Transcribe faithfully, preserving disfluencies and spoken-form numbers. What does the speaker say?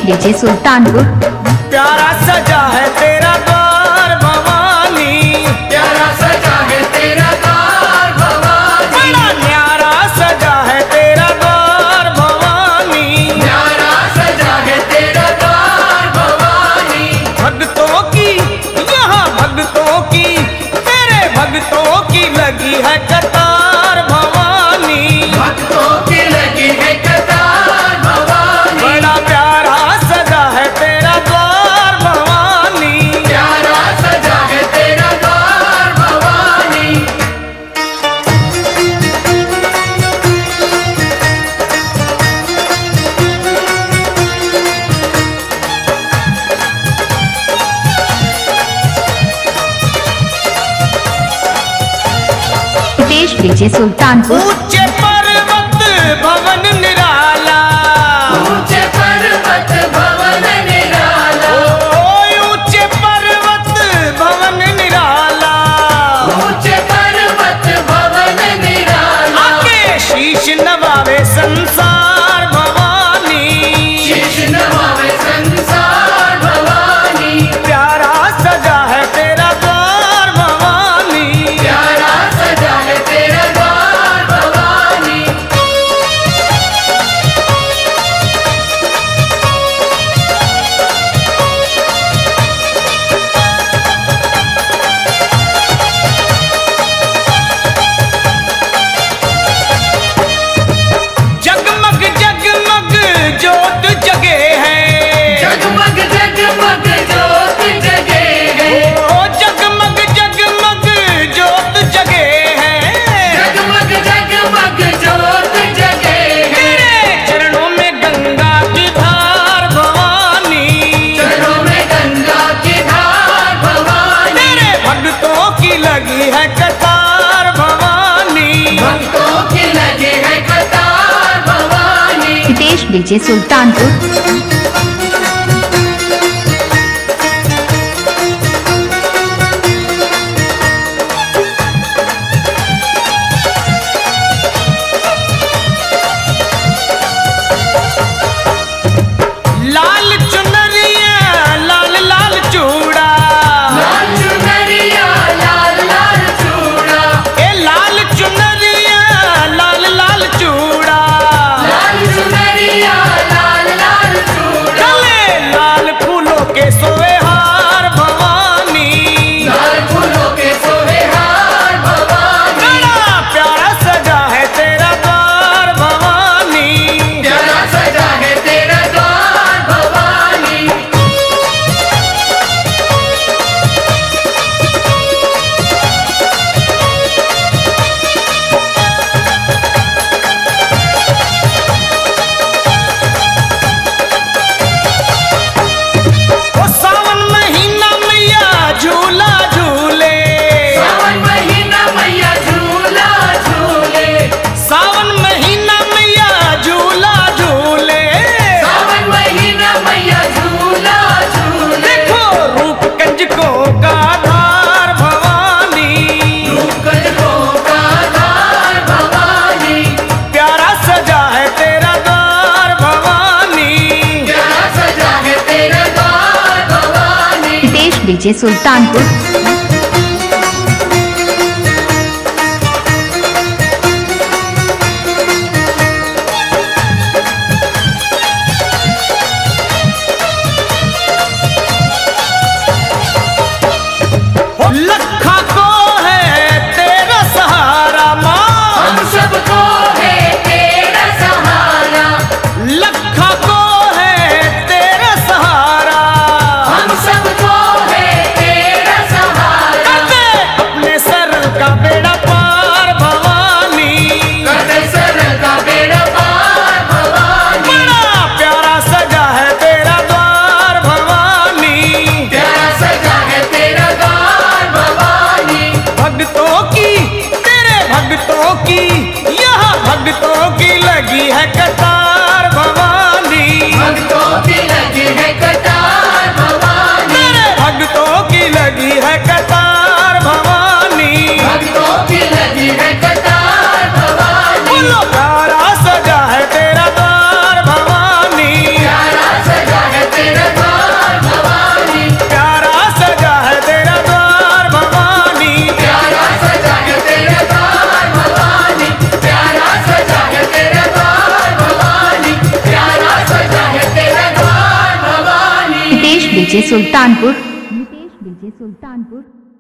DJ Sultanpur. प्यारा सजा है तेरा द्वार भवानी, प्यारा सजा है तेरा द्वार भवानी, बड़ा न्यारा सजा है तेरा द्वार भवानी, प्यारा सजा है तेरा द्वार भवानी। भक्तों की यहाँ भक्तों की तेरे भक्तों की लगी है कतार भवानी, भक्तों की लगी है कतार भवानी, बड़ा प्यारा सजा है तेरा द्वार भवानी, प्यारा सजा है तेरा द्वार भवानी। हितेश डीजे सुल्तानपुर। ऊंचे पर्वत भवन निराला, ऊंचे पर्वत भवन निराला, ओ ऊंचे पर्वत भवन निराला, ऊंचे पर्वत भवन निराला, आके शीश नवावे संसार भवानी, शीश नवावे संसार भवानी, प्यारा सजा है तेरा द्वार भवानी, प्यारा सजा है तेरा द्वार भवानी। जगमग जगमग जोत जगे हैं, जगमग जगमग जोत जगे है, ओ जगमग जगमग जोत जगे हैं, जगमग जगमग जोत जगे है, तेरे चरणों में गंगा की धार भवानी, चरणों में गंगा की धार भवानी, तेरे भक्तों की लगी है कतार भवानी, भक्तों की लगी है कतार भवानी। हितेश डीजे सुल्तानपुर। लाल चुनरिया लाल लाल चूड़ा, लाल चुनरिया लाल लाल चूड़ा, ए लाल चुनरिया लाल लाल चूड़ा, लाल चुनरिया लाल लाल चूड़ा, गले लाल फूलों के सोए हार भवानी, लाल फूलों के सोहे हार भवानी, बड़ा प्यारा सजा है तेरा द्वार भवानी, प्यारा सजा है तेरा द्वार भवानी। ओ सावन महीना मैया झूला झूले, सावन महीना मैया झूला झूले, सावन महीना मैया झूला झूले, सावन महीना मैया झूला झूले, देखो रूप कंजकों का धार भवानी, कंजकों का धार भवानी, प्यारा सजा है तेरा द्वार भवानी, प्यारा सजा है तेरा द्वार भवानी। हितेश डीजे सुल्तानपुर। ओ लखा को है तेरा सहारा माँ, हम सबको है तेरा सहारा, लखा को है तेरा सहारा, हम सबको है तेरा सहारा, करते अपने सर का बेड़ा पार भवानी, करते सर का बेड़ा पार भवानी, बड़ा प्यारा सजा है तेरा द्वार भवानी, प्यारा सजा है तेरा द्वार भवानी, भक्तों की तेरे भक्तों की यहाँ भक्तों की लगी है कतार भवानी, भक्तों की लगी है कतार भवानी, तेरे भक्तों की लगी है कतार भवानी, भक्तों की लगी है कतार भवानी, बोलो प्यारा सजा है तेरा द्वार भवानी, प्यारा सजा है डीजे सुल्तानपुर नितेश डीजे सुल्तानपुर